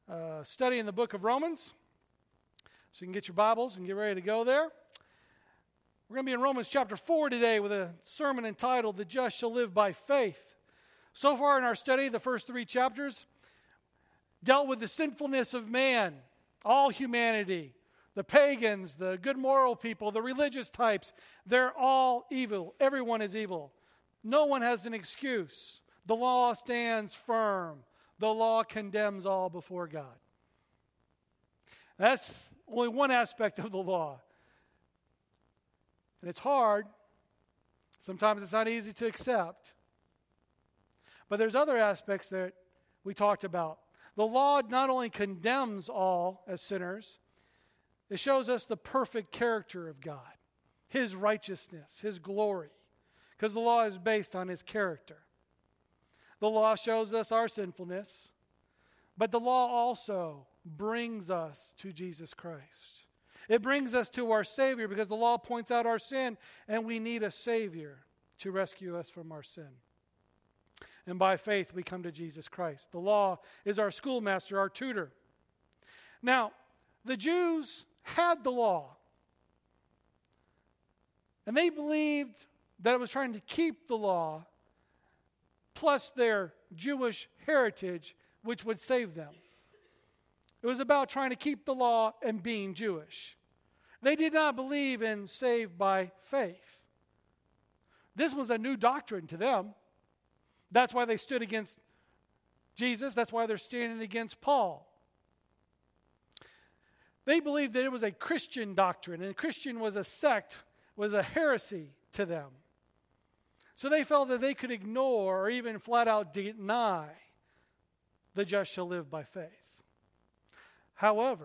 studying the book of Romans. So you can get your Bibles and get ready to go there. We're going to be in Romans chapter 4 today with a sermon entitled, "The Just Shall Live by Faith." So far in our study, the first 3 chapters dealt with the sinfulness of man, all humanity, the pagans, the good moral people, the religious types. They're all evil. Everyone is evil. No one has an excuse. The law stands firm. The law condemns all before God. That's only one aspect of the law. And it's hard. Sometimes it's not easy to accept. But there's other aspects that we talked about. The law not only condemns all as sinners, it shows us the perfect character of God, His righteousness, His glory, because the law is based on His character. The law shows us our sinfulness, but the law also brings us to Jesus Christ. It brings us to our Savior because the law points out our sin, and we need a Savior to rescue us from our sin. And by faith, we come to Jesus Christ. The law is our schoolmaster, our tutor. Now, the Jews had the law, and they believed that it was trying to keep the law, plus their Jewish heritage, which would save them. It was about trying to keep the law and being Jewish. They did not believe in saved by faith. This was a new doctrine to them. That's why they stood against Jesus. That's why they're standing against Paul. They believed that it was a Christian doctrine, and Christian was a sect, was a heresy to them. So they felt that they could ignore or even flat out deny the just shall live by faith. However,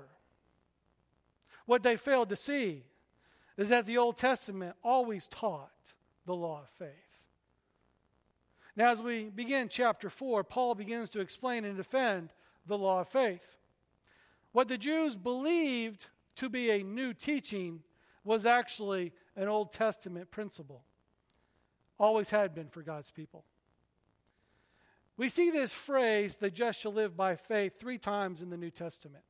what they failed to see is that the Old Testament always taught the law of faith. Now, as we begin chapter 4, Paul begins to explain and defend the law of faith. What the Jews believed to be a new teaching was actually an Old Testament principle. Always had been for God's people. We see this phrase, "the just shall live by faith," 3 times in the New Testament.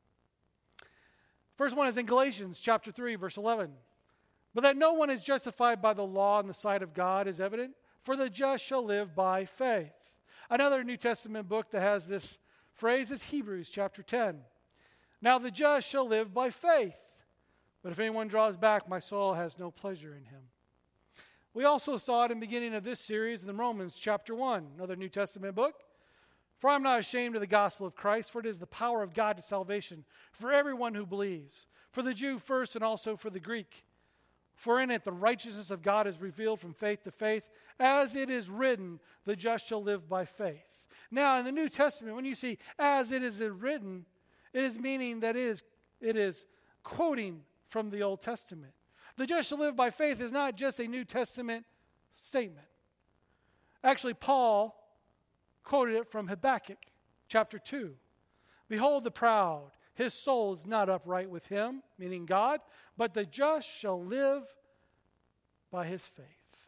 First one is in Galatians chapter 3, verse 11. "But that no one is justified by the law in the sight of God is evident, for the just shall live by faith." Another New Testament book that has this phrase is Hebrews chapter 10. "Now the just shall live by faith, but if anyone draws back, my soul has no pleasure in him." We also saw it in the beginning of this series in Romans chapter 1, another New Testament book. "For I am not ashamed of the gospel of Christ, for it is the power of God to salvation for everyone who believes, for the Jew first and also for the Greek. For in it the righteousness of God is revealed from faith to faith, as it is written, the just shall live by faith." Now in the New Testament, when you see "as it is written," it is meaning that it is quoting from the Old Testament. The just shall live by faith is not just a New Testament statement. Actually, Paul quoted it from Habakkuk chapter 2. "Behold the proud, his soul is not upright with him," meaning God, "but the just shall live by his faith."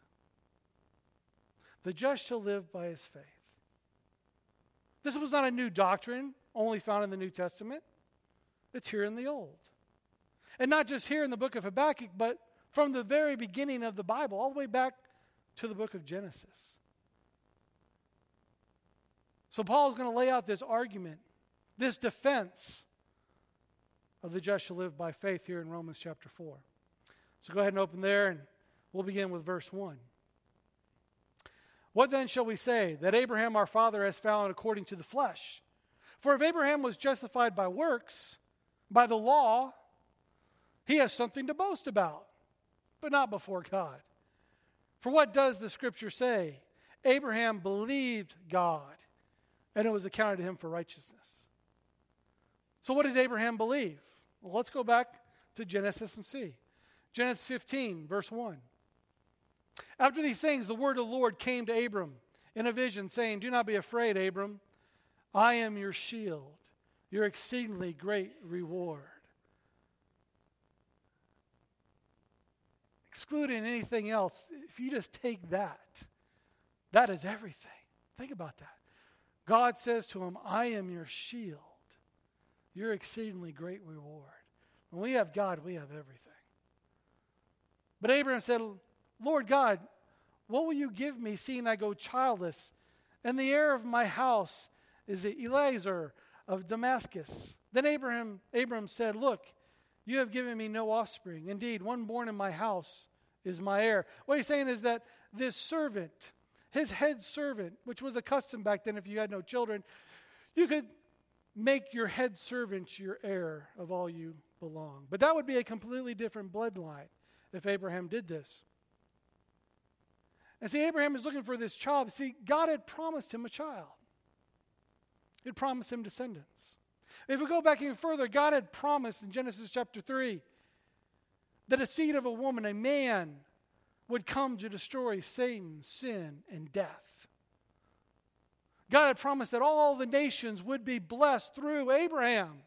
The just shall live by his faith. This was not a new doctrine only found in the New Testament. It's here in the Old. And not just here in the book of Habakkuk, but from the very beginning of the Bible, all the way back to the book of Genesis. So Paul is going to lay out this argument, this defense of the just shall live by faith here in Romans chapter 4. So go ahead and open there, and we'll begin with verse 1. "What then shall we say? That Abraham our father has found according to the flesh? For if Abraham was justified by works, by the law, he has something to boast about, but not before God. For what does the Scripture say? Abraham believed God, and it was accounted to him for righteousness." So what did Abraham believe? Well, let's go back to Genesis and see. Genesis 15, verse 1. "After these things, the word of the Lord came to Abram in a vision, saying, 'Do not be afraid, Abram. I am your shield, your exceedingly great reward.'" Excluding anything else, if you just take that, that is everything. Think about that. God says to him, "I am your shield, your exceedingly great reward. When we have God, we have everything. But Abraham said, Lord God, what will you give me, seeing I go childless? And the heir of my house is Eliezer of Damascus. Then Abram said, look, you have given me no offspring. Indeed, one born in my house is my heir. What he's saying is that this servant, his head servant, which was a custom back then if you had no children, you could make your head servant your heir of all you belong. But that would be a completely different bloodline if Abraham did this. And see, Abraham is looking for this child. See, God had promised him a child. He had promised him descendants. If we go back even further, God had promised in Genesis chapter 3 that a seed of a woman, a man, would come to destroy Satan, sin, and death. God had promised that all the nations would be blessed through Abraham.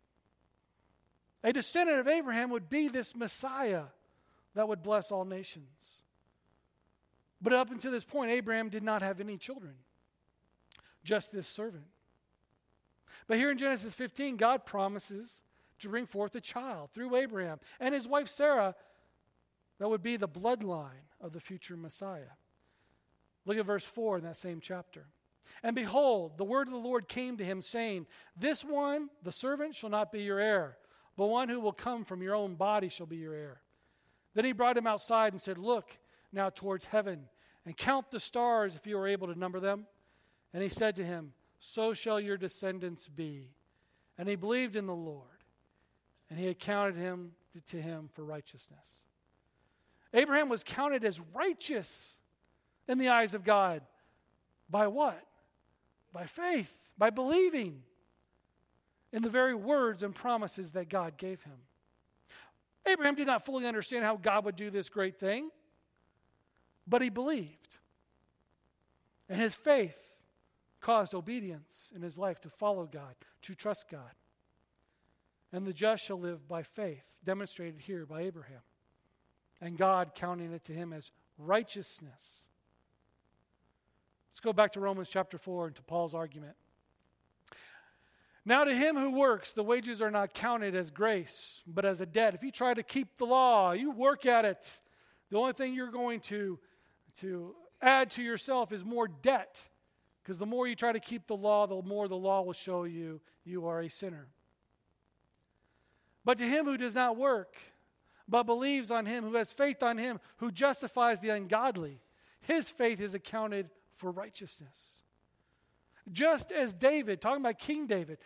A descendant of Abraham would be this Messiah that would bless all nations. But up until this point, Abraham did not have any children, just this servant. But here in Genesis 15, God promises to bring forth a child through Abraham and his wife Sarah that would be the bloodline of the future Messiah. Look at verse 4 in that same chapter. And behold, the word of the Lord came to him, saying, this one, the servant, shall not be your heir, but one who will come from your own body shall be your heir. Then he brought him outside and said, look now towards heaven, and count the stars if you are able to number them. And he said to him, so shall your descendants be. And he believed in the Lord, and he accounted him to him for righteousness. Abraham was counted as righteous in the eyes of God. By what? By faith, by believing in the very words and promises that God gave him. Abraham did not fully understand how God would do this great thing, but he believed. And his faith caused obedience in his life to follow God, to trust God. And the just shall live by faith, demonstrated here by Abraham. And God counting it to him as righteousness. Let's go back to Romans chapter 4 and to Paul's argument. Now to him who works, the wages are not counted as grace, but as a debt. If you try to keep the law, you work at it, the only thing you're going to add to yourself is more debt. Because the more you try to keep the law, the more the law will show you you are a sinner. But to him who does not work, but believes on him, who has faith on him, who justifies the ungodly, his faith is accounted for righteousness. Just as David, talking about King David,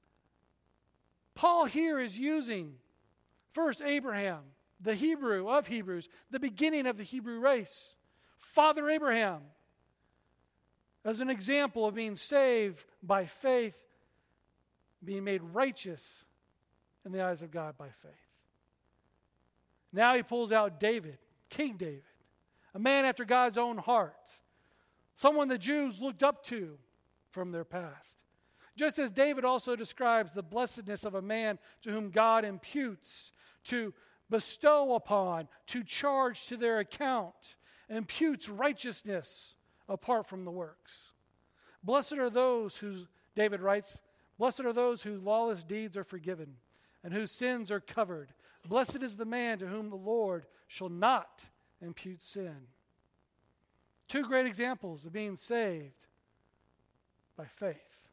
Paul here is using first Abraham, the Hebrew of Hebrews, the beginning of the Hebrew race, Father Abraham, as an example of being saved by faith, being made righteous in the eyes of God by faith. Now he pulls out David, King David, a man after God's own heart, someone the Jews looked up to from their past. Just as David also describes the blessedness of a man to whom God imputes, to bestow upon, to charge to their account, imputes righteousness apart from the works. Blessed are those whose, David writes, blessed are those whose lawless deeds are forgiven and whose sins are covered. Blessed is the man to whom the Lord shall not impute sin. Two great examples of being saved by faith.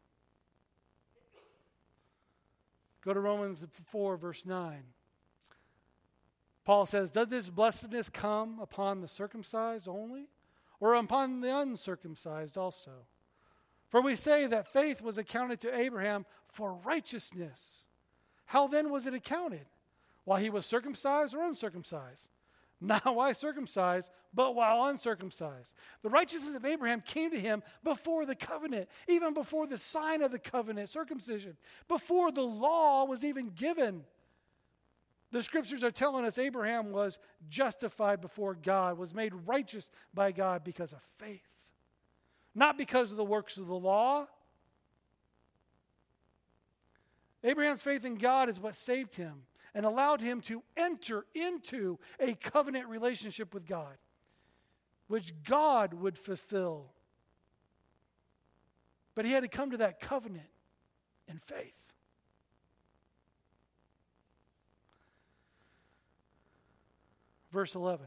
Go to Romans 4, verse 9. Paul says, does this blessedness come upon the circumcised only, or upon the uncircumcised also? For we say that faith was accounted to Abraham for righteousness. How then was it accounted? While he was circumcised or uncircumcised? Not while circumcised, but while uncircumcised. The righteousness of Abraham came to him before the covenant, even before the sign of the covenant, circumcision, before the law was even given. The scriptures are telling us Abraham was justified before God, was made righteous by God because of faith. Not because of the works of the law. Abraham's faith in God is what saved him and allowed him to enter into a covenant relationship with God, which God would fulfill. But he had to come to that covenant in faith. Verse 11.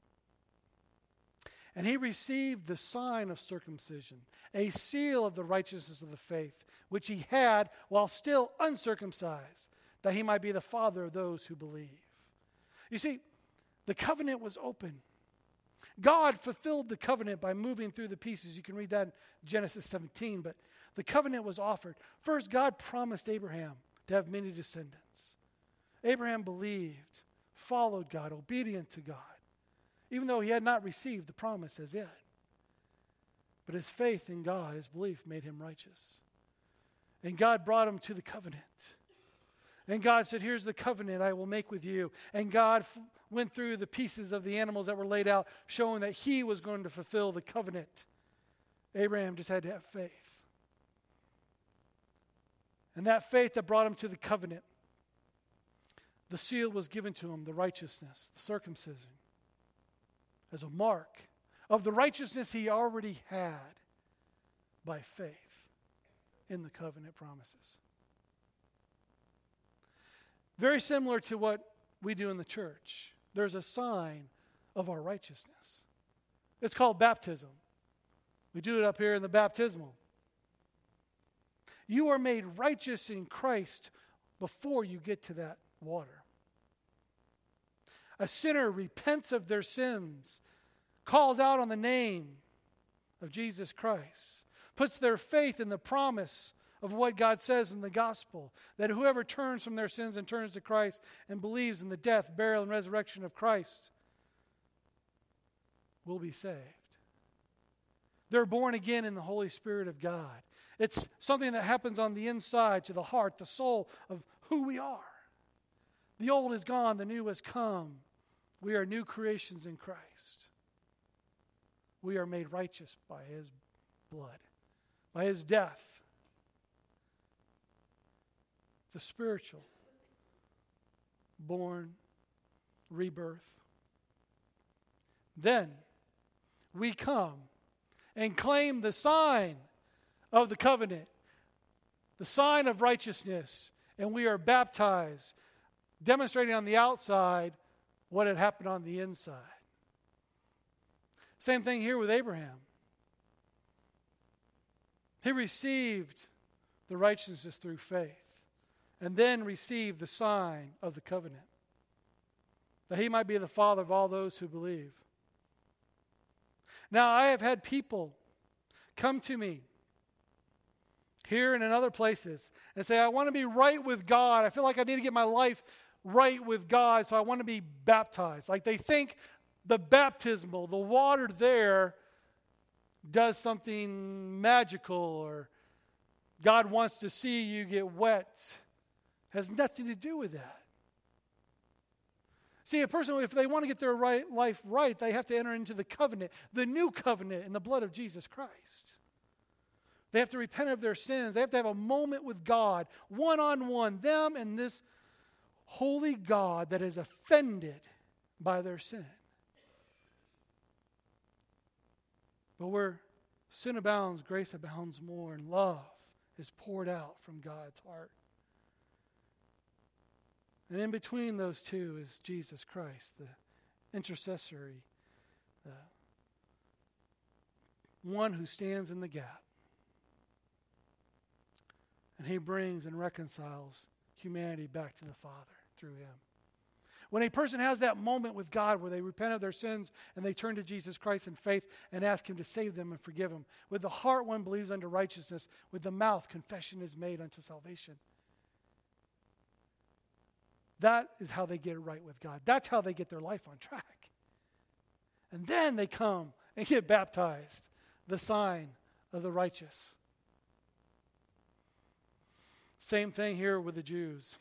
And he received the sign of circumcision, a seal of the righteousness of the faith, which he had while still uncircumcised, that he might be the father of those who believe. You see, the covenant was open. God fulfilled the covenant by moving through the pieces. You can read that in Genesis 17, but the covenant was offered. First, God promised Abraham to have many descendants. Abraham believed, followed God, obedient to God, even though he had not received the promise as yet. But his faith in God, his belief, made him righteous. And God brought him to the covenant. And God said, here's the covenant I will make with you. And God went through the pieces of the animals that were laid out, showing that he was going to fulfill the covenant. Abraham just had to have faith. And that faith that brought him to the covenant, the seal was given to him, the righteousness, the circumcision, as a mark of the righteousness he already had by faith in the covenant promises. Very similar to what we do in the church. There's a sign of our righteousness. It's called baptism. We do it up here in the baptismal. You are made righteous in Christ before you get to that water. A sinner repents of their sins, calls out on the name of Jesus Christ, puts their faith in the promise of what God says in the gospel, that whoever turns from their sins and turns to Christ and believes in the death, burial, and resurrection of Christ will be saved. They're born again in the Holy Spirit of God. It's something that happens on the inside to the heart, the soul of who we are. The old is gone, the new has come. We are new creations in Christ. We are made righteous by his blood, by his death. The spiritual, born, rebirth. Then we come and claim the sign of the covenant, the sign of righteousness, and we are baptized, demonstrating on the outside what had happened on the inside. Same thing here with Abraham. He received the righteousness through faith, and then received the sign of the covenant, that he might be the father of all those who believe. Now, I have had people come to me here and in other places and say, I want to be right with God. I feel like I need to get my life right with God, so I want to be baptized. Like they think the baptismal, the water there, does something magical, or God wants to see you get wet. Has nothing to do with that. See, a person, if they want to get their life right, they have to enter into the covenant, the new covenant in the blood of Jesus Christ. They have to repent of their sins. They have to have a moment with God, one-on-one, them and this holy God that is offended by their sin. But where sin abounds, grace abounds more, and love is poured out from God's heart. And in between those two is Jesus Christ, the intercessory, the one who stands in the gap. And he brings and reconciles humanity back to the Father through him. When a person has that moment with God where they repent of their sins and they turn to Jesus Christ in faith and ask him to save them and forgive them, with the heart one believes unto righteousness, with the mouth confession is made unto salvation. That is how they get it right with God. That's how they get their life on track. And then they come and get baptized, the sign of the righteous. Same thing here with the Jews.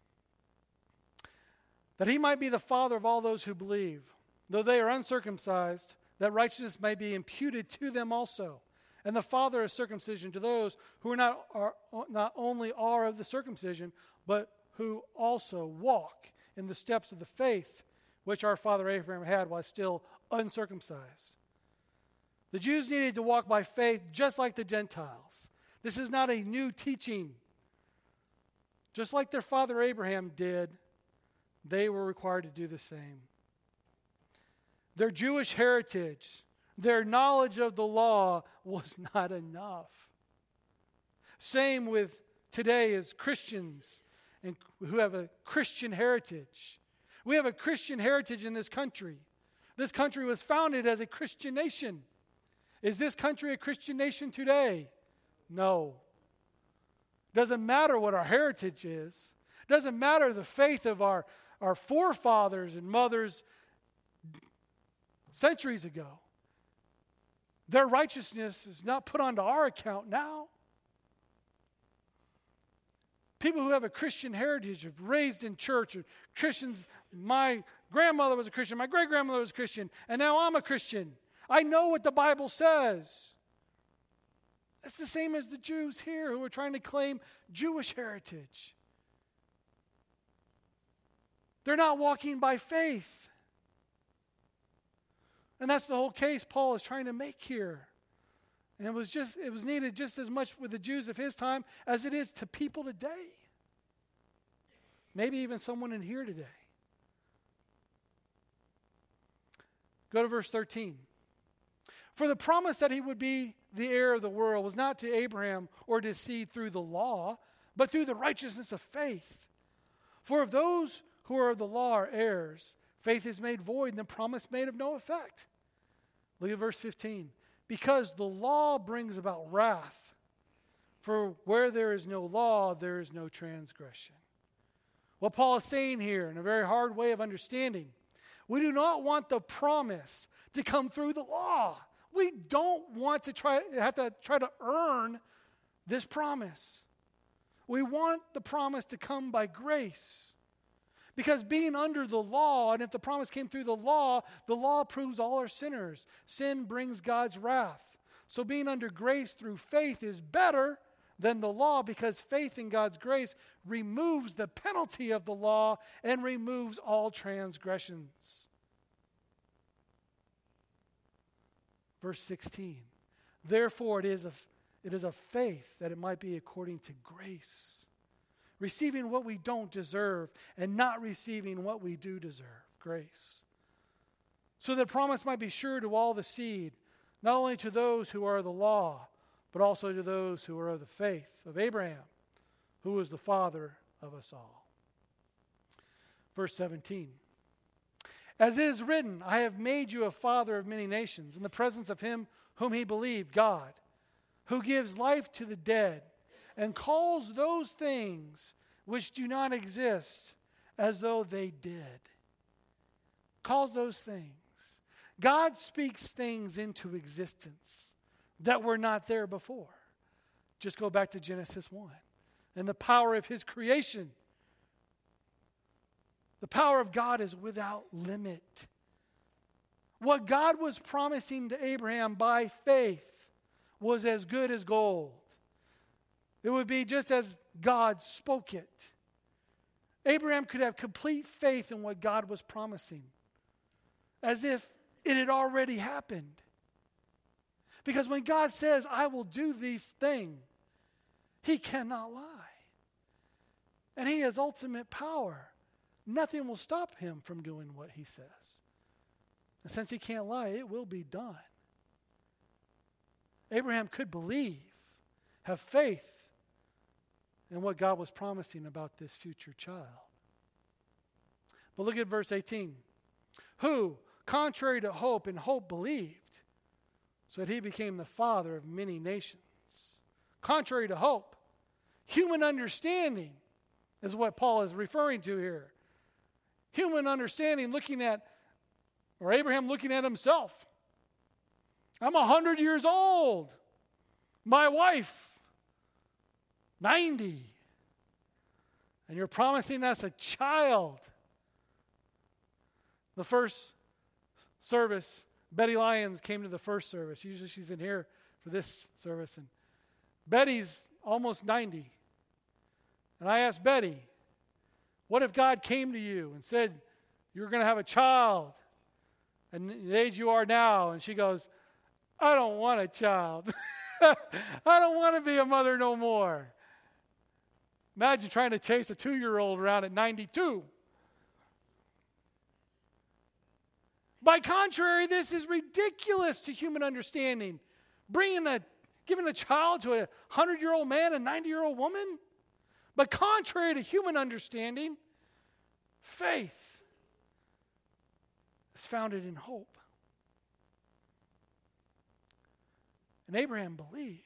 That he might be the father of all those who believe, though they are uncircumcised, that righteousness may be imputed to them also. And the father of circumcision to those who are not only are of the circumcision, but who also walk in the steps of the faith which our father Abraham had while still uncircumcised. The Jews needed to walk by faith just like the Gentiles. This is not a new teaching. Just like their father Abraham did, they were required to do the same. their Jewish heritage, their knowledge of the law was not enough. Same with today as Christians and who have a Christian heritage. We have a Christian heritage in this country. This country was founded as a Christian nation. Is this country a Christian nation today? No. Doesn't matter what our heritage is. Doesn't matter the faith of our forefathers and mothers centuries ago. Their righteousness is not put onto our account now. People who have a Christian heritage, have raised in church, or Christians, my grandmother was a Christian, my great-grandmother was a Christian, and now I'm a Christian. I know what the Bible says. It's the same as the Jews here who are trying to claim Jewish heritage. They're not walking by faith. And that's the whole case Paul is trying to make here. And it was needed just as much with the Jews of his time as it is to people today. Maybe even someone in here today. Go to verse 13. For the promise that he would be the heir of the world was not to Abraham or to his seed through the law, but through the righteousness of faith. For if those who are of the law are heirs, faith is made void and the promise made of no effect. Look at verse 15. Because the law brings about wrath. For where there is no law, there is no transgression. What Paul is saying here, in a very hard way of understanding, we do not want the promise to come through the law. We don't want to have to try to earn this promise. We want the promise to come by grace. Because being under the law, and if the promise came through the law proves all are sinners. Sin brings God's wrath. So being under grace through faith is better than the law, because faith in God's grace removes the penalty of the law and removes all transgressions. Verse 16. Therefore it is of faith that it might be according to grace. Receiving what we don't deserve and not receiving what we do deserve. Grace. So the promise might be sure to all the seed, not only to those who are the law, but also to those who are of the faith of Abraham, who is the father of us all. Verse 17. As it is written, I have made you a father of many nations, in the presence of him whom he believed, God, who gives life to the dead, and calls those things which do not exist as though they did. Calls those things. God speaks things into existence that were not there before. Just go back to Genesis 1 and the power of his creation. The power of God is without limit. What God was promising to Abraham by faith was as good as gold. It would be just as God spoke it. Abraham could have complete faith in what God was promising, as if it had already happened. Because when God says, I will do these things, he cannot lie. And he has ultimate power. Nothing will stop him from doing what he says. And since he can't lie, it will be done. Abraham could believe, have faith in what God was promising about this future child. But look at verse 18. Who, contrary to hope, in hope believed, so that he became the father of many nations. Contrary to hope. Human understanding is what Paul is referring to here. Human understanding looking at, or Abraham looking at himself. I'm 100 years old. My wife, 90. And you're promising us a child. The first service, Betty Lyons came to the first service. Usually she's in here for this service. And Betty's almost 90. And I asked Betty, what if God came to you and said, you're going to have a child and the age you are now? And she goes, I don't want a child. I don't want to be a mother no more. Imagine trying to chase a 2-year-old around at 92. By contrary, this is ridiculous to human understanding. Giving a child to a 100-year-old man, a 90-year-old woman. But contrary to human understanding, faith is founded in hope. And Abraham believed.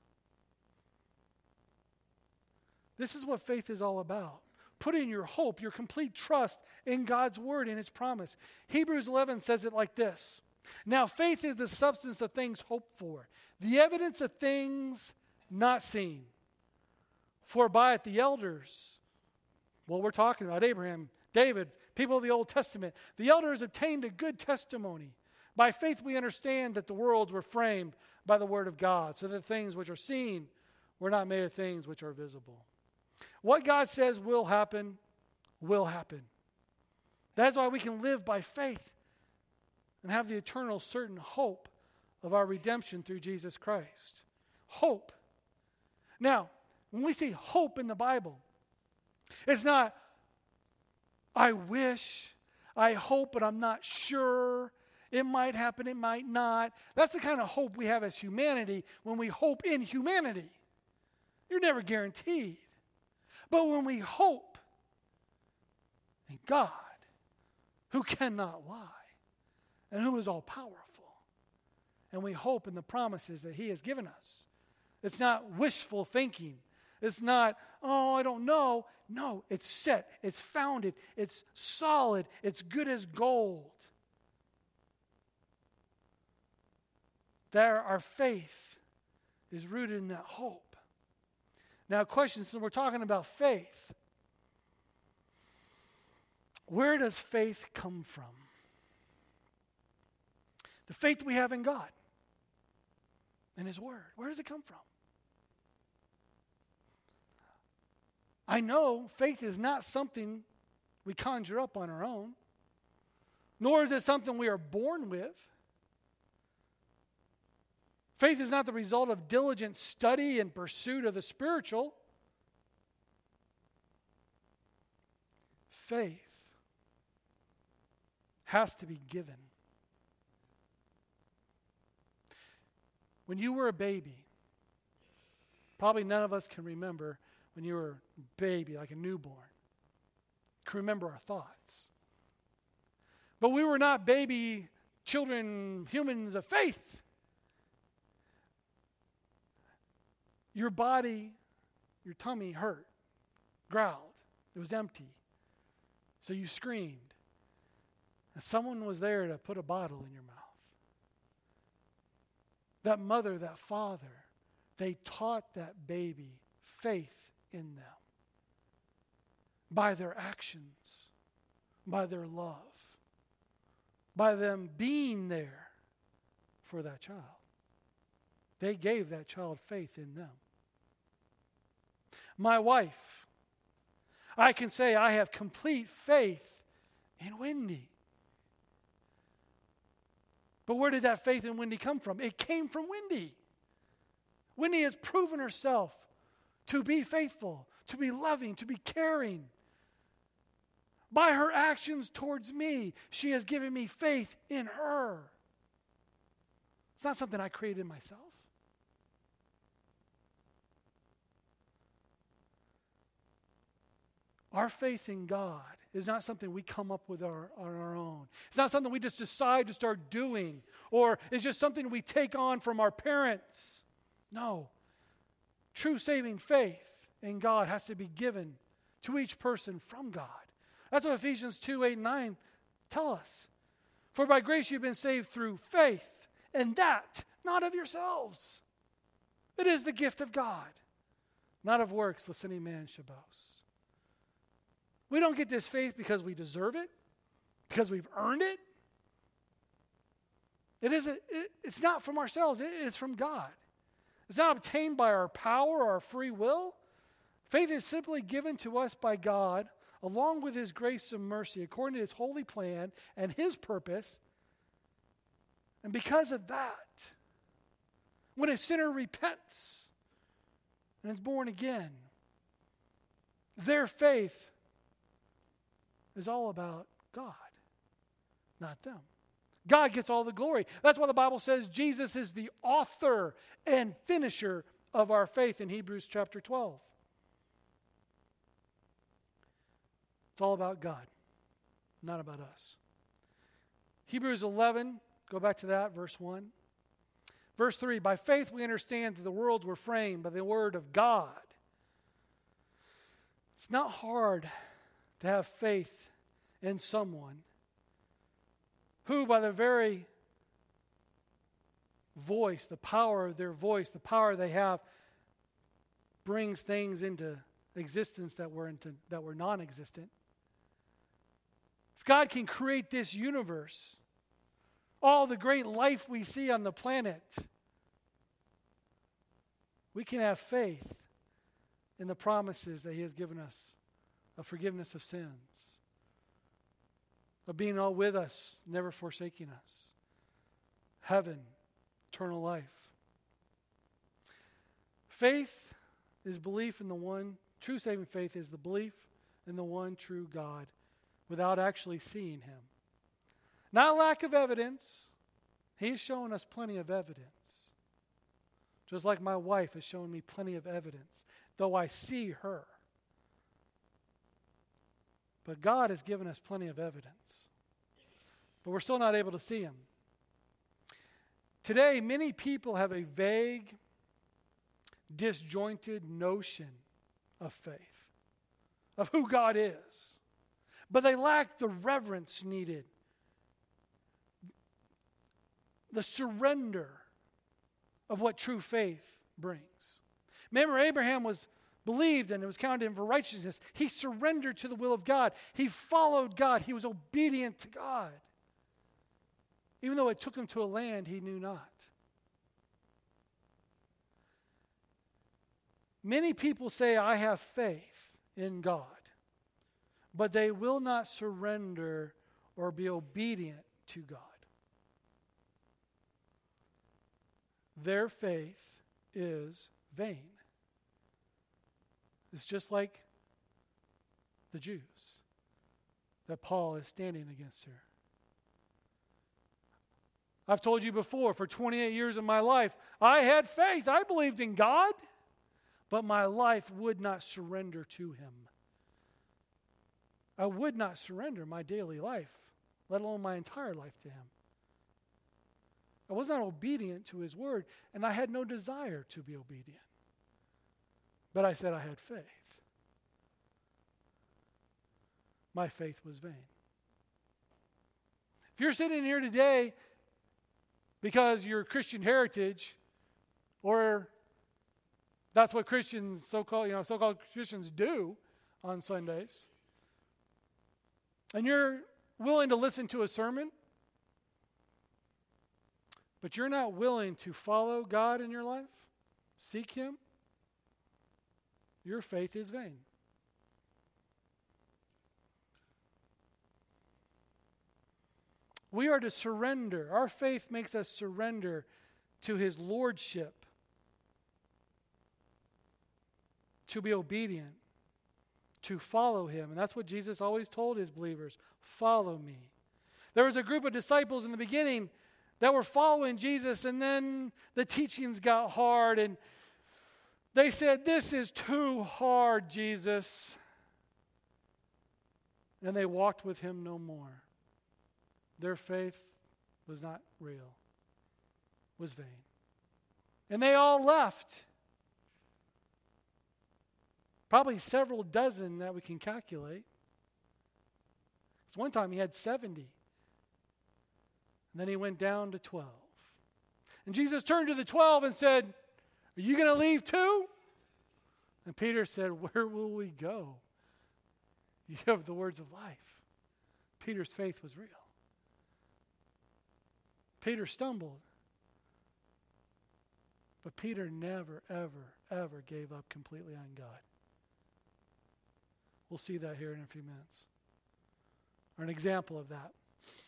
This is what faith is all about. Putting your hope, your complete trust in God's word and his promise. Hebrews 11 says it like this. Now faith is the substance of things hoped for, the evidence of things not seen. For by it the elders, well, we're talking about Abraham, David, people of the Old Testament, the elders obtained a good testimony. By faith we understand that the worlds were framed by the word of God, so that things which are seen were not made of things which are visible. What God says will happen, will happen. That's why we can live by faith and have the eternal certain hope of our redemption through Jesus Christ. Hope. Now, when we see hope in the Bible, it's not, I wish, I hope, but I'm not sure. It might happen, it might not. That's the kind of hope we have as humanity when we hope in humanity. You're never guaranteed. But when we hope in God, who cannot lie and who is all powerful, and we hope in the promises that he has given us, it's not wishful thinking. It's not, oh, I don't know. No, it's set, it's founded, it's solid, it's good as gold. There, our faith is rooted in that hope. Now, question, since we're talking about faith, where does faith come from? The faith we have in God and his word. Where does it come from? I know faith is not something we conjure up on our own, nor is it something we are born with. Faith is not the result of diligent study and pursuit of the spiritual. Faith has to be given. When you were a baby, probably none of us can remember when you were a baby, like a newborn. Can remember our thoughts. But we were not baby children, humans of faith. Your body, your tummy hurt, growled. It was empty. So you screamed. And someone was there to put a bottle in your mouth. That mother, that father, they taught that baby faith in them. By their actions, by their love, by them being there for that child. They gave that child faith in them. My wife, I can say I have complete faith in Wendy. But where did that faith in Wendy come from? It came from Wendy. Wendy has proven herself to be faithful, to be loving, to be caring. By her actions towards me, she has given me faith in her. It's not something I created myself. Our faith in God is not something we come up with on our own. It's not something we just decide to start doing, or it's just something we take on from our parents. No. True saving faith in God has to be given to each person from God. That's what Ephesians 2:8-9 tell us. For by grace you've been saved through faith, and that, not of yourselves. It is the gift of God, not of works, lest any man should boast. We don't get this faith because we deserve it, because we've earned it. It's not from ourselves, it's from God. It's not obtained by our power or our free will. Faith is simply given to us by God, along with his grace and mercy, according to his holy plan and his purpose. And because of that, when a sinner repents and is born again, their faith is all about God, not them. God gets all the glory. That's why the Bible says Jesus is the author and finisher of our faith in Hebrews chapter 12. It's all about God, not about us. Hebrews 11, go back to that, verse 1. Verse 3, by faith we understand that the worlds were framed by the word of God. It's not hard to have faith in someone who by the very voice, the power of their voice, the power they have, brings things into existence that were non-existent. If God can create this universe, all the great life we see on the planet, we can have faith in the promises that He has given us of forgiveness of sins, of being all with us, never forsaking us, heaven, eternal life. Faith is belief in the one, true saving faith is the belief in the one true God without actually seeing Him. Not lack of evidence. He has shown us plenty of evidence. Just like my wife has shown me plenty of evidence, though I see her. But God has given us plenty of evidence. But we're still not able to see Him. Today, many people have a vague, disjointed notion of faith, of who God is. But they lack the reverence needed, the surrender of what true faith brings. Remember, Abraham was believed and it was counted him for righteousness. He surrendered to the will of God. He followed God. He was obedient to God. Even though it took him to a land he knew not. Many people say, I have faith in God, but they will not surrender or be obedient to God. Their faith is vain. It's just like the Jews that Paul is standing against here. I've told you before, for 28 years of my life, I had faith. I believed in God, but my life would not surrender to Him. I would not surrender my daily life, let alone my entire life to Him. I was not obedient to His word, and I had no desire to be obedient. But I said I had faith. My faith was vain. If you're sitting here today because your Christian heritage, or that's what Christians, so-called Christians do on Sundays, and you're willing to listen to a sermon, but you're not willing to follow God in your life, seek Him, your faith is vain. We are to surrender. Our faith makes us surrender to His lordship, to be obedient, to follow Him. And that's what Jesus always told His believers, follow me. There was a group of disciples in the beginning that were following Jesus, and then the teachings got hard, and they said, this is too hard, Jesus. And they walked with Him no more. Their faith was not real, was vain. And they all left. Probably several dozen that we can calculate. Because one time He had 70. And then He went down to 12. And Jesus turned to the 12 and said, are you going to leave too? And Peter said, where will we go? You have the words of life. Peter's faith was real. Peter stumbled. But Peter never, ever, ever gave up completely on God. We'll see that here in a few minutes. Or an example of that.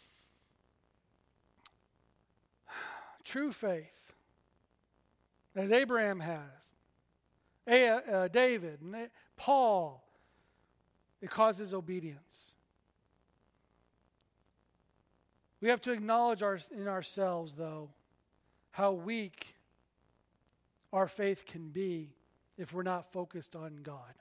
True faith, as Abraham has, David, and Paul, it causes obedience. We have to acknowledge in ourselves, though, how weak our faith can be if we're not focused on God.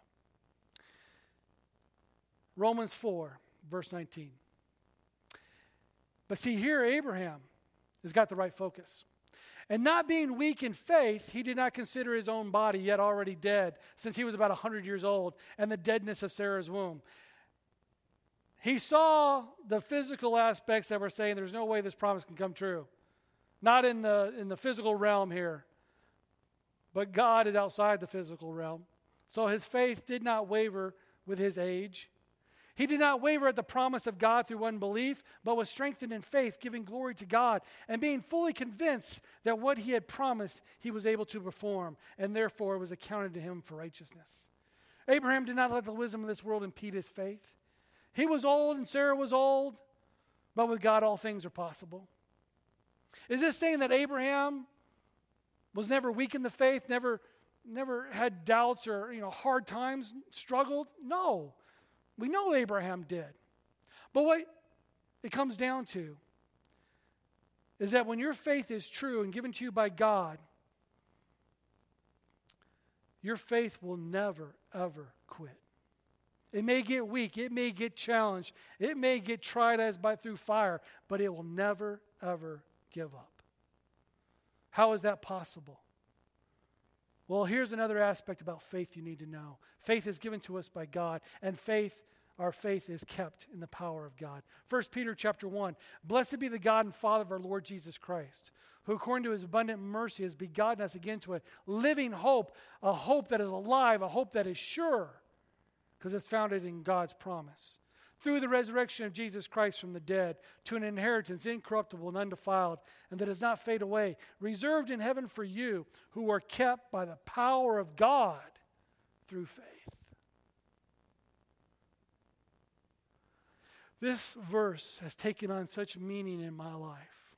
Romans 4, verse 19. But see, here Abraham has got the right focus. And not being weak in faith, he did not consider his own body yet already dead, since he was about 100 years old, and the deadness of Sarah's womb. He saw the physical aspects that were saying there's no way this promise can come true. Not in the physical realm here. But God is outside the physical realm. So his faith did not waver with his age. He did not waver at the promise of God through unbelief, but was strengthened in faith, giving glory to God, and being fully convinced that what he had promised he was able to perform, and therefore it was accounted to him for righteousness. Abraham did not let the wisdom of this world impede his faith. He was old and Sarah was old, but with God all things are possible. Is this saying that Abraham was never weak in the faith, never had doubts or hard times, struggled? No. We know Abraham did. But what it comes down to is that when your faith is true and given to you by God, your faith will never, ever quit. It may get weak. It may get challenged. It may get tried through fire, but it will never, ever give up. How is that possible? Well, here's another aspect about faith you need to know. Faith is given to us by God, and our faith is kept in the power of God. 1 Peter chapter 1, blessed be the God and Father of our Lord Jesus Christ, who according to his abundant mercy has begotten us again to a living hope, a hope that is alive, a hope that is sure, because it's founded in God's promise. Through the resurrection of Jesus Christ from the dead, to an inheritance incorruptible and undefiled, and that does not fade away, reserved in heaven for you, who are kept by the power of God through faith. This verse has taken on such meaning in my life.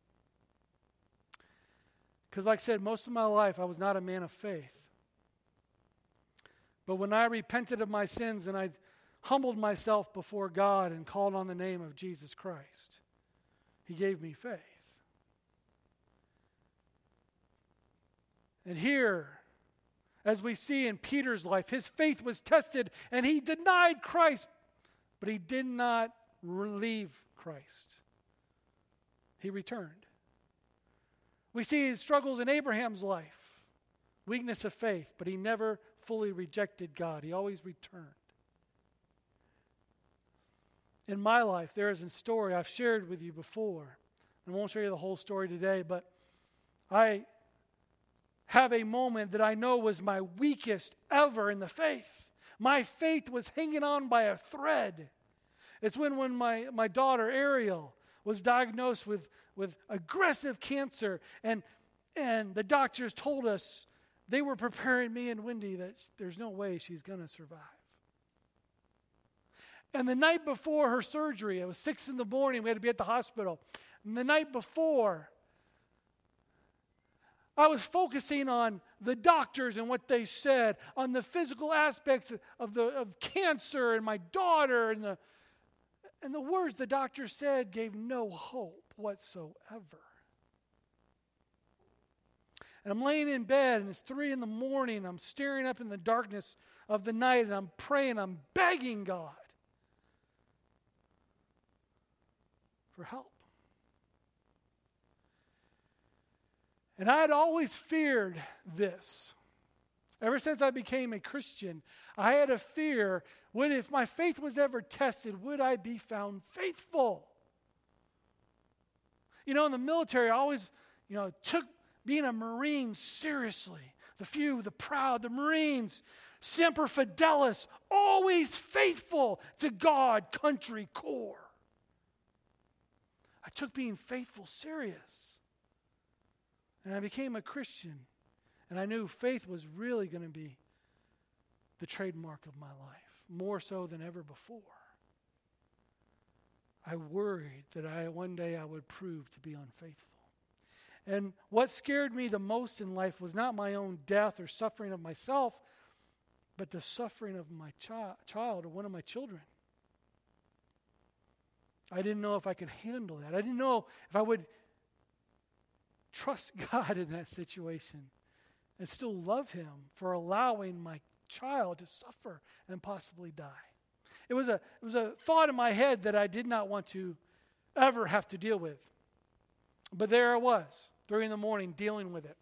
Because like I said, most of my life I was not a man of faith. But when I repented of my sins and I humbled myself before God and called on the name of Jesus Christ, he gave me faith. And here, as we see in Peter's life, his faith was tested and he denied Christ, but he did not leave Christ. He returned. We see his struggles in Abraham's life, weakness of faith, but he never fully rejected God. He always returned. In my life, there is a story I've shared with you before. I won't show you the whole story today, but I have a moment that I know was my weakest ever in the faith. My faith was hanging on by a thread. It's when my daughter, Ariel, was diagnosed with aggressive cancer, and the doctors told us they were preparing me and Wendy that there's no way she's going to survive. And the night before her surgery, it was 6 a.m, we had to be at the hospital. And the night before, I was focusing on the doctors and what they said, on the physical aspects of cancer and my daughter, and the words the doctor said gave no hope whatsoever. And I'm laying in bed, and it's 3 a.m, I'm staring up in the darkness of the night, and I'm praying, I'm begging God for help. And I had always feared this. Ever since I became a Christian, I had a fear, if my faith was ever tested, would I be found faithful? In the military, I always, took being a Marine seriously. The few, the proud, the Marines, semper fidelis, always faithful to God, country, core. I took being faithful serious. And I became a Christian. And I knew faith was really going to be the trademark of my life, more so than ever before. I worried that one day I would prove to be unfaithful. And what scared me the most in life was not my own death or suffering of myself, but the suffering of my child or one of my children. I didn't know if I could handle that. I didn't know if I would trust God in that situation and still love him for allowing my child to suffer and possibly die. It was a thought in my head that I did not want to ever have to deal with. But there I was, 3 a.m, dealing with it.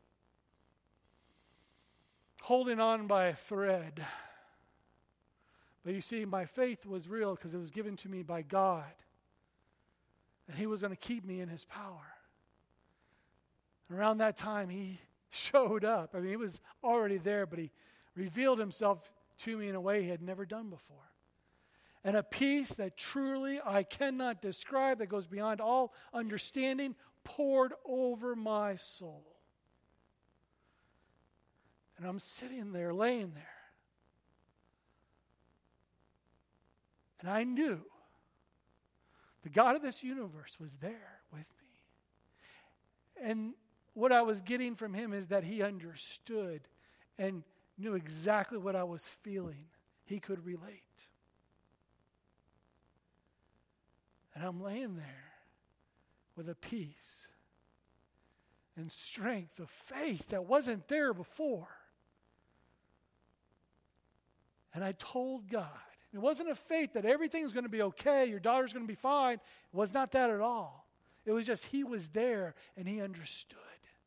Holding on by a thread. But you see, my faith was real because it was given to me by God. And he was going to keep me in his power. And around that time, he showed up. I mean, he was already there, but he revealed himself to me in a way he had never done before. And a peace that truly I cannot describe, that goes beyond all understanding, poured over my soul. And I'm sitting there, laying there. And I knew the God of this universe was there with me. And what I was getting from him is that he understood and knew exactly what I was feeling. He could relate. And I'm laying there with a peace and strength of faith that wasn't there before. And I told God, it wasn't a faith that everything's going to be okay, your daughter's going to be fine. It was not that at all. It was just he was there and he understood.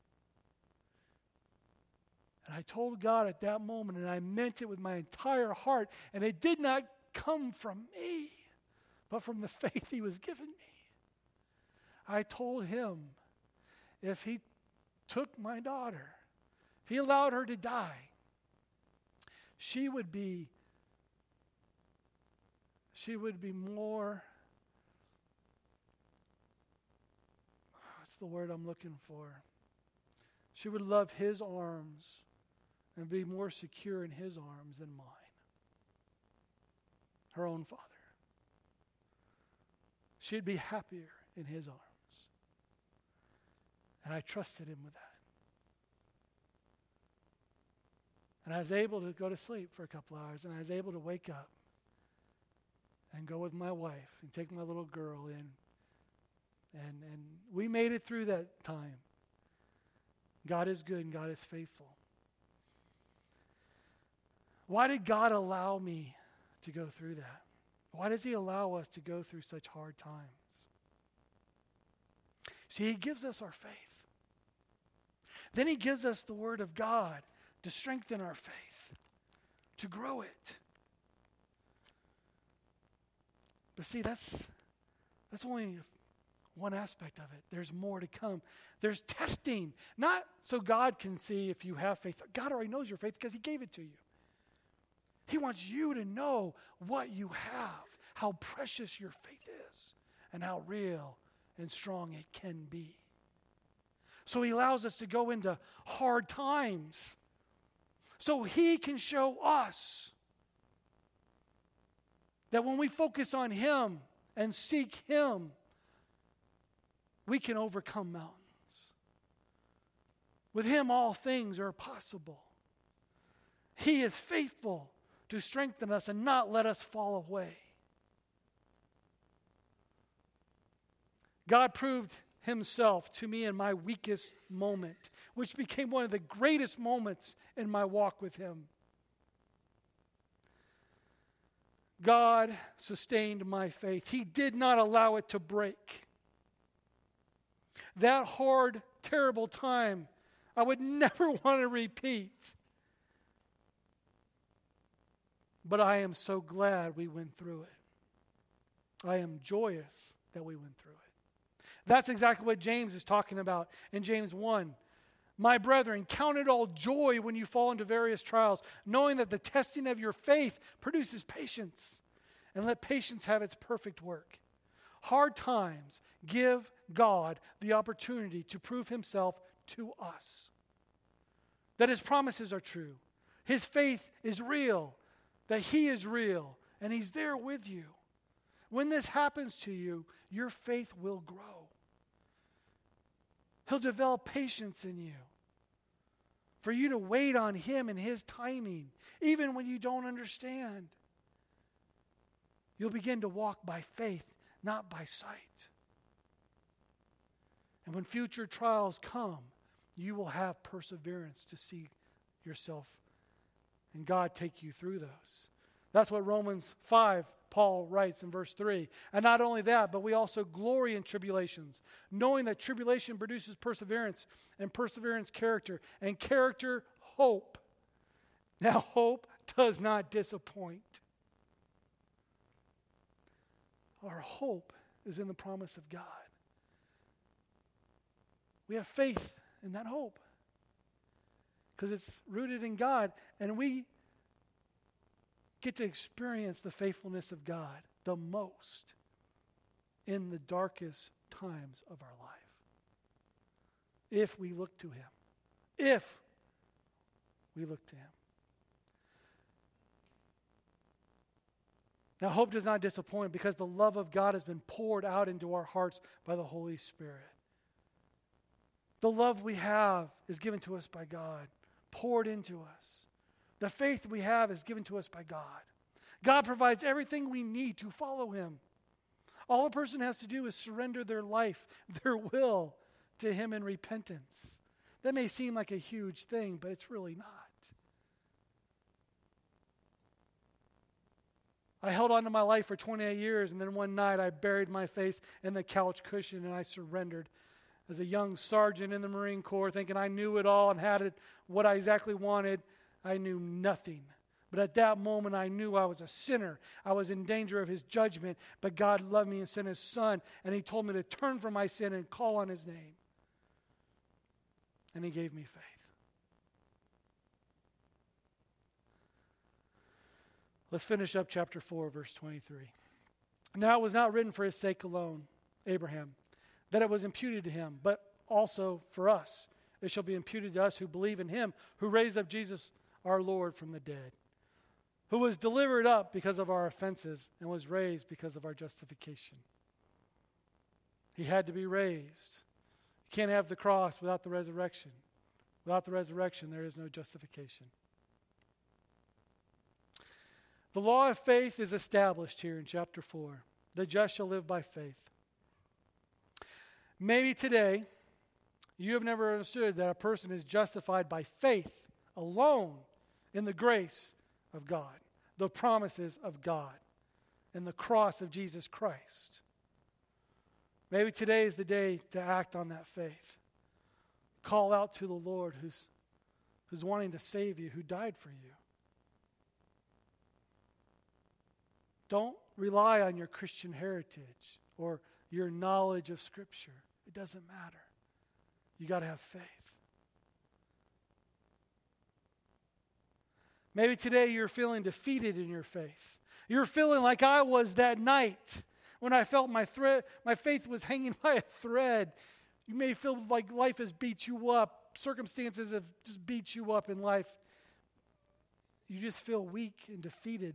And I told God at that moment, and I meant it with my entire heart, and it did not come from me, but from the faith he was giving me. I told him, if he took my daughter, if he allowed her to die, she would be more, what's the word I'm looking for? She would love his arms and be more secure in his arms than mine. Her own father. She'd be happier in his arms. And I trusted him with that. And I was able to go to sleep for a couple hours, and I was able to wake up and go with my wife and take my little girl in. And we made it through that time. God is good and God is faithful. Why did God allow me to go through that? Why does he allow us to go through such hard times? See, he gives us our faith. Then he gives us the word of God to strengthen our faith, to grow it. But see, that's only one aspect of it. There's more to come. There's testing, not so God can see if you have faith. God already knows your faith because he gave it to you. He wants you to know what you have, how precious your faith is, and how real and strong it can be. So he allows us to go into hard times so he can show us that when we focus on him and seek him, we can overcome mountains. With him, all things are possible. He is faithful to strengthen us and not let us fall away. God proved himself to me in my weakest moment, which became one of the greatest moments in my walk with him. God sustained my faith. He did not allow it to break. That hard, terrible time, I would never want to repeat. But I am so glad we went through it. I am joyous that we went through it. That's exactly what James is talking about in James 1. My brethren, count it all joy when you fall into various trials, knowing that the testing of your faith produces patience. And let patience have its perfect work. Hard times give God the opportunity to prove himself to us. That his promises are true. His faith is real. That he is real. And he's there with you. When this happens to you, your faith will grow. He'll develop patience in you. For you to wait on him in his timing, even when you don't understand. You'll begin to walk by faith, not by sight. And when future trials come, you will have perseverance to see yourself and God take you through those. That's what Romans 5, Paul writes in verse 3. And not only that, but we also glory in tribulations, knowing that tribulation produces perseverance, and perseverance character, and character hope. Now hope does not disappoint. Our hope is in the promise of God. We have faith in that hope because it's rooted in God, and we get to experience the faithfulness of God the most in the darkest times of our life. If we look to Him. If we look to Him. Now, hope does not disappoint because the love of God has been poured out into our hearts by the Holy Spirit. The love we have is given to us by God, poured into us. The faith we have is given to us by God. God provides everything we need to follow Him. All a person has to do is surrender their life, their will, to Him in repentance. That may seem like a huge thing, but it's really not. I held on to my life for 28 years, and then one night I buried my face in the couch cushion and I surrendered. As a young sergeant in the Marine Corps, thinking I knew it all and had it what I exactly wanted, I knew nothing. But at that moment, I knew I was a sinner. I was in danger of His judgment, but God loved me and sent His Son, and He told me to turn from my sin and call on His name. And He gave me faith. Let's finish up chapter 4, verse 23. Now it was not written for his sake alone, Abraham, that it was imputed to him, but also for us. It shall be imputed to us who believe in Him, who raised up Jesus our Lord from the dead, who was delivered up because of our offenses and was raised because of our justification. He had to be raised. You can't have the cross without the resurrection. Without the resurrection, there is no justification. The law of faith is established here in chapter 4. The just shall live by faith. Maybe today, you have never understood that a person is justified by faith alone in the grace of God, the promises of God, and the cross of Jesus Christ. Maybe today is the day to act on that faith. Call out to the Lord who's wanting to save you, who died for you. Don't rely on your Christian heritage or your knowledge of Scripture. It doesn't matter. You got to have faith. Maybe today you're feeling defeated in your faith. You're feeling like I was that night when I felt my faith was hanging by a thread. You may feel like life has beat you up. Circumstances have just beat you up in life. You just feel weak and defeated.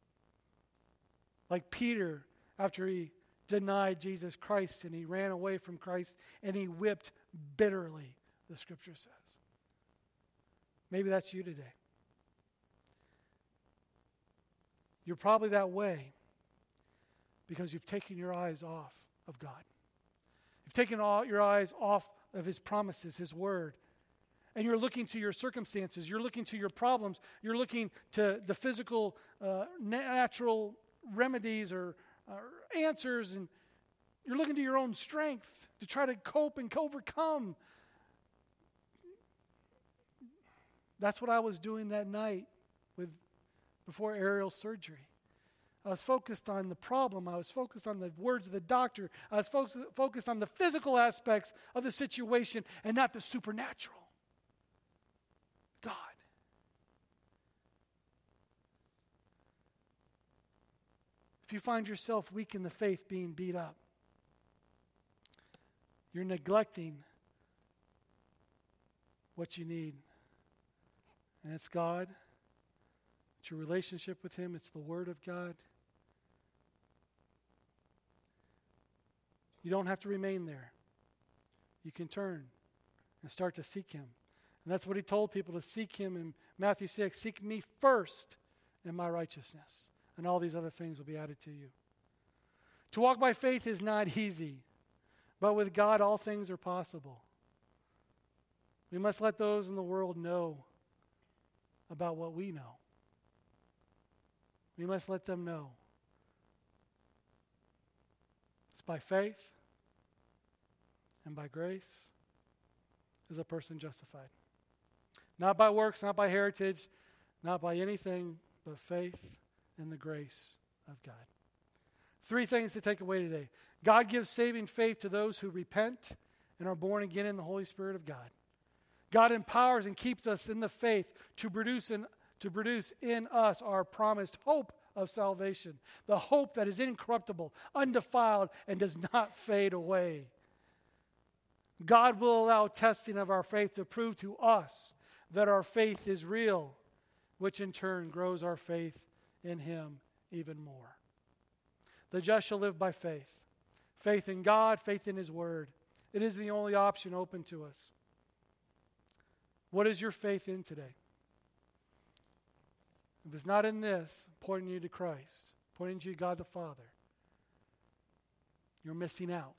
Like Peter, after he denied Jesus Christ and he ran away from Christ and he wept bitterly, the Scripture says. Maybe that's you today. You're probably that way because you've taken your eyes off of God. You've taken your eyes off of His promises, His Word. And you're looking to your circumstances. You're looking to your problems. You're looking to the physical, natural remedies or answers, and you're looking to your own strength to try to cope and overcome. That's what I was doing that night before Ariel's surgery. I was focused on the problem. I was focused on the words of the doctor. I was focused on the physical aspects of the situation and not the supernatural. God. If you find yourself weak in the faith, being beat up, you're neglecting what you need. And it's God. It's your relationship with Him. It's the Word of God. You don't have to remain there. You can turn and start to seek Him. And that's what He told people, to seek Him in Matthew 6. Seek me first in my righteousness, and all these other things will be added to you. To walk by faith is not easy, but with God all things are possible. We must let those in the world know about what we know. We must let them know. It's by faith and by grace is a person justified. Not by works, not by heritage, not by anything but faith and the grace of God. 3 things to take away today. God gives saving faith to those who repent and are born again in the Holy Spirit of God. God empowers and keeps us in the faith to produce in us our promised hope of salvation, the hope that is incorruptible, undefiled, and does not fade away. God will allow testing of our faith to prove to us that our faith is real, which in turn grows our faith in Him even more. The just shall live by faith. Faith in God, faith in His Word. It is the only option open to us. What is your faith in today? If it's not in this, pointing you to Christ, pointing you to God the Father, you're missing out.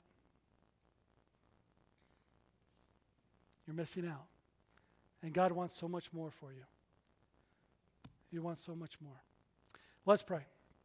You're missing out. And God wants so much more for you. He wants so much more. Let's pray.